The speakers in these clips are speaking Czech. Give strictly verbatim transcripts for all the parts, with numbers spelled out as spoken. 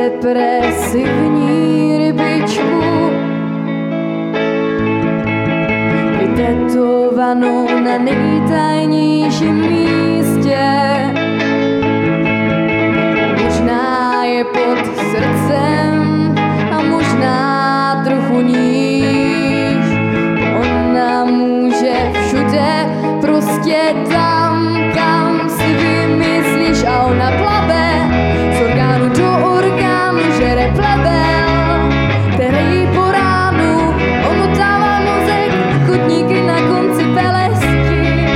antidepresivní rybičku, vytetovanou na nejtajnějším místě. Možná je pod srdcem a možná trochu níž. Ona může všude, prostě tam, kam si vymyslíš, a ona plave z orgánu do orgánu, žere plebel, který po ránu omotává mozek kotníky na konci pelesti.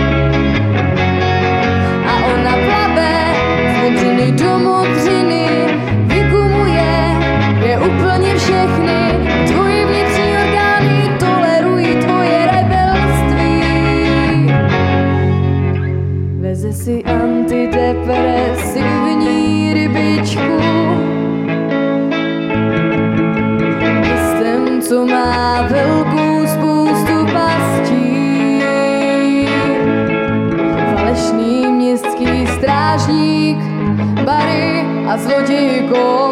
A ona plave z modřiny do modřiny, vygumuje je úplně všechny. Tvoje vnitřní orgány tolerují tvoje rebelství. Veze si antidepresivní rybičku, systém, co má velkou spoustu pastí. Falešný městský strážník, bary a zlodějko,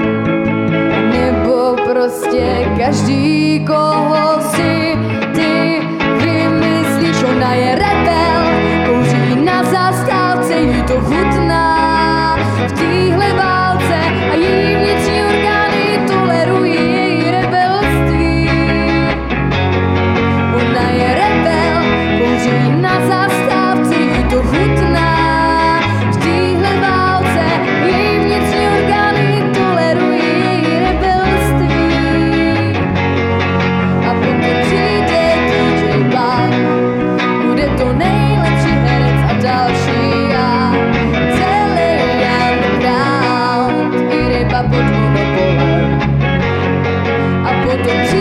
nebo prostě každý, koho si ty vymyslíš. Ona je rebel, kouří na zastávce, jí to chutná v téhle válce a její vnitřní orgány tolerují její rebelství. Ona je rebel, kouří na zastávce, jí to chutná v téhle válce, její vnitřní orgány tolerují její rebelství. A potom přijde D J Bach, bude to nejlepší herec a další a celý underground i ryba pod monopolem. A potom přijde